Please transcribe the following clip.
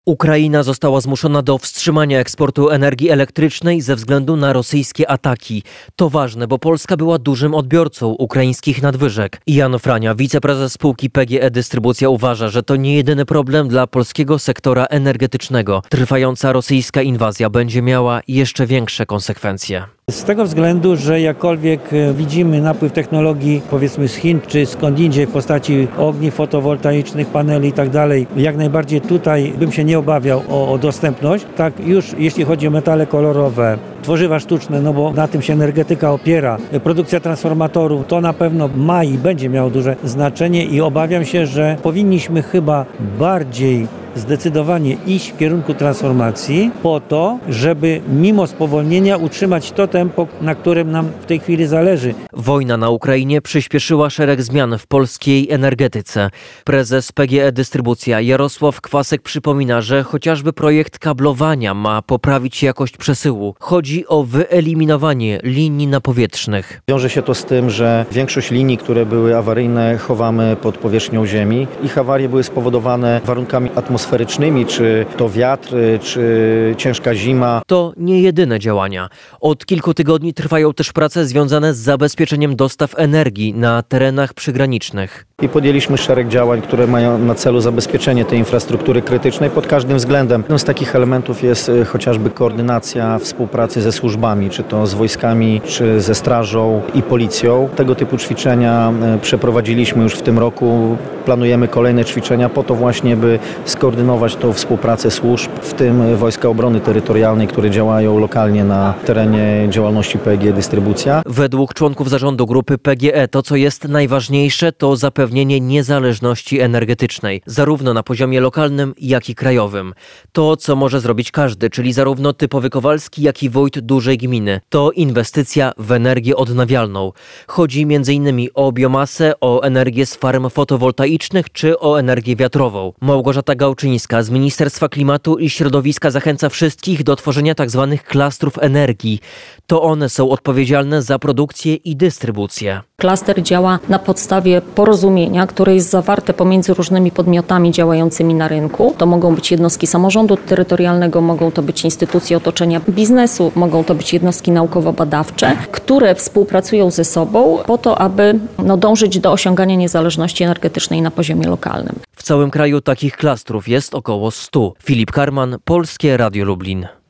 Ukraina została zmuszona do wstrzymania eksportu energii elektrycznej ze względu na rosyjskie ataki. To ważne, bo Polska była dużym odbiorcą ukraińskich nadwyżek. Jan Frania, wiceprezes spółki PGE Dystrybucja, uważa, że to nie jedyny problem dla polskiego sektora energetycznego. Trwająca rosyjska inwazja będzie miała jeszcze większe konsekwencje. Z tego względu, że jakkolwiek widzimy napływ technologii, powiedzmy z Chin czy skądindziej w postaci ogniw fotowoltaicznych, paneli i tak dalej, jak najbardziej tutaj bym się nie obawiał o dostępność. Tak już jeśli chodzi o metale kolorowe, tworzywa sztuczne, no bo na tym się energetyka opiera, produkcja transformatorów, to na pewno ma i będzie miało duże znaczenie i obawiam się, że powinniśmy chyba bardziej zdecydowanie iść w kierunku transformacji po to, żeby mimo spowolnienia utrzymać to tempo, na którym nam w tej chwili zależy. Wojna na Ukrainie przyspieszyła szereg zmian w polskiej energetyce. Prezes PGE Dystrybucja Jarosław Kwasek przypomina, że chociażby projekt kablowania ma poprawić jakość przesyłu. Chodzi o wyeliminowanie linii napowietrznych. Wiąże się to z tym, że większość linii, które były awaryjne, chowamy pod powierzchnią ziemi. Ich awarie były spowodowane warunkami atmosferycznymi, czy to wiatr, czy ciężka zima. To nie jedyne działania. Od kilku tygodni trwają też prace związane z zabezpieczeniem dostaw energii na terenach przygranicznych. I podjęliśmy szereg działań, które mają na celu zabezpieczenie tej infrastruktury krytycznej pod każdym względem. Jednym z takich elementów jest chociażby koordynacja współpracy ze służbami, czy to z wojskami, czy ze strażą i policją. Tego typu ćwiczenia przeprowadziliśmy już w tym roku. Planujemy kolejne ćwiczenia po to właśnie, by skoordynować tą współpracę służb, w tym Wojska Obrony Terytorialnej, które działają lokalnie na terenie działalności PGE Dystrybucja. Według członków zarządu grupy PGE to, co jest najważniejsze, to zapewnienie niezależności energetycznej, zarówno na poziomie lokalnym, jak i krajowym. To, co może zrobić każdy, czyli zarówno typowy Kowalski, jak i wójt dużej gminy. To inwestycja w energię odnawialną. Chodzi m.in. o biomasę, o energię z farm fotowoltaicznych czy o energię wiatrową. Małgorzata Gałczyńska z Ministerstwa Klimatu i Środowiska zachęca wszystkich do tworzenia tzw. klastrów energii. To one są odpowiedzialne za produkcję i dystrybucję. Klaster działa na podstawie porozumienia, które jest zawarte pomiędzy różnymi podmiotami działającymi na rynku. To mogą być jednostki samorządu terytorialnego, mogą to być instytucje otoczenia biznesu, mogą to być jednostki naukowo-badawcze, które współpracują ze sobą po to, aby dążyć do osiągania niezależności energetycznej na poziomie lokalnym. W całym kraju takich klastrów jest około 100. Filip Karman, Polskie Radio Lublin.